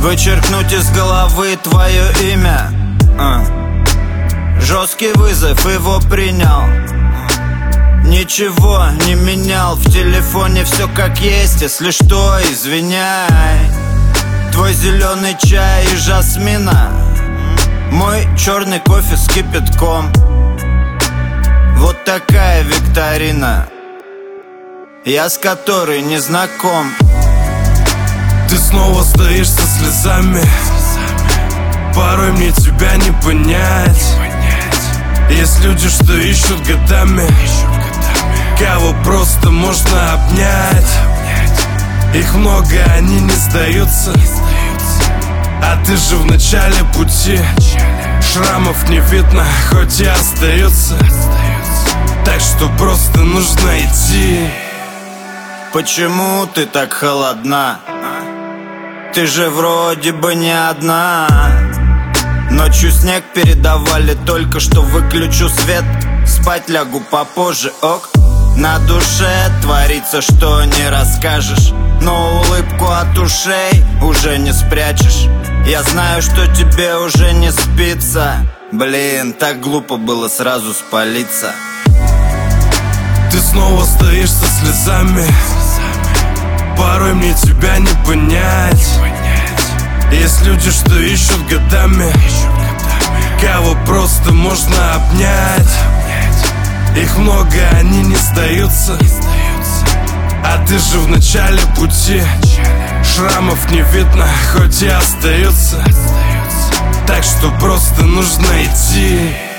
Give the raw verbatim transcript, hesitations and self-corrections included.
вычеркнуть из головы твое имя. а. Жесткий вызов, его принял. Ничего не менял, в телефоне все как есть. Если что, извиняй. Твой зеленый чай из жасмина, мой черный кофе с кипятком. Вот такая викторина, я с которой не знаком. Ты снова стоишь со слезами, порой мне тебя не понять. Есть люди, что ищут годами, кого просто можно обнять. Их много, они не сдаются, а ты же в начале пути. Шрамов не видно, хоть и остается, так что просто нужно идти. Почему ты так холодна? Ты же вроде бы не одна. Ночью снег передавали, только что выключу свет. Спать лягу попозже, ок. На душе творится, что не расскажешь, но улыбку от ушей уже не спрячешь. Я знаю, что тебе уже не спится. Блин, так глупо было сразу спалиться. Ты снова стоишь со слезами, порой мне тебя не понять. Есть люди, что ищут годами, кого просто можно обнять. Их много, они не сдаются, а ты же в начале пути. Шрамов не видно, хоть и остается, так что просто нужно идти.